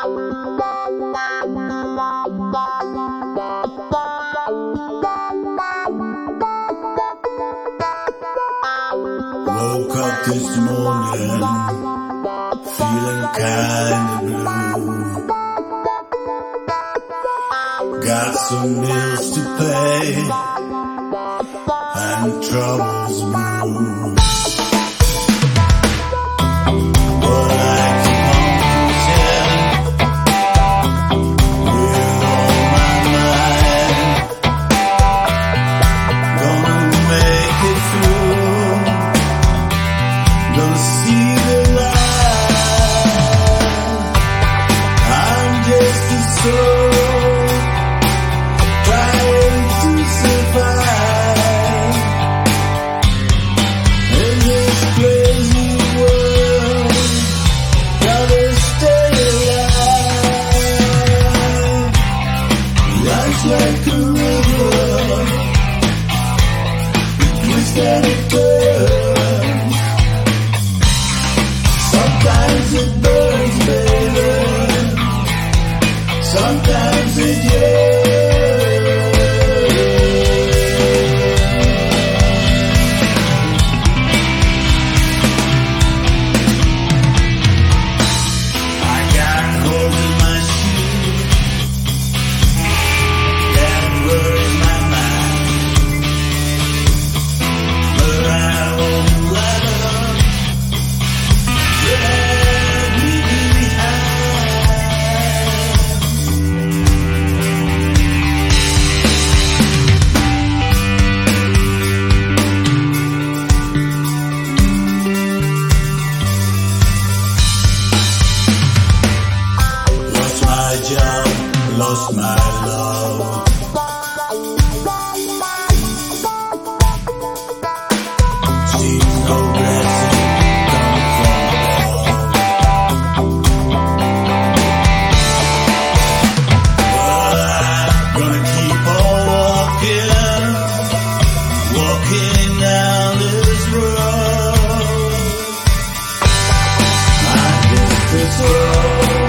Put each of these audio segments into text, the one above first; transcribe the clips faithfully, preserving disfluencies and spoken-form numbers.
Woke up this morning, feeling kinda blue. Got some bills to pay, and troubles brew. But I keep on pushing, with all my mind. Gonna make it through. Gonna see the light. I'm just a soul trying to survive in this crazy world. Gotta stay alive. Life's like a river, it twists and it turns. Sometimes it burns, baby. Sometimes it yearns. I got holes in my shoes, that worries my mind. But I won't let up. Lost my job, lost my love. Seems no blessing come from above. But I'm gonna keep on walking, walking down this road. I'm just a soul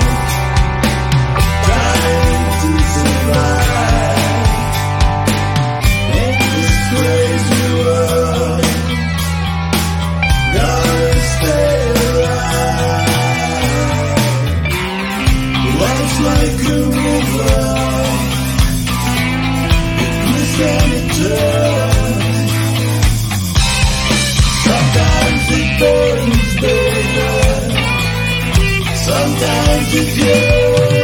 trying to survive in this crazy world. Gotta stay alive. Life's like a river, it twists and it turns. Sometimes it burns, baby. Sometimes it yearns.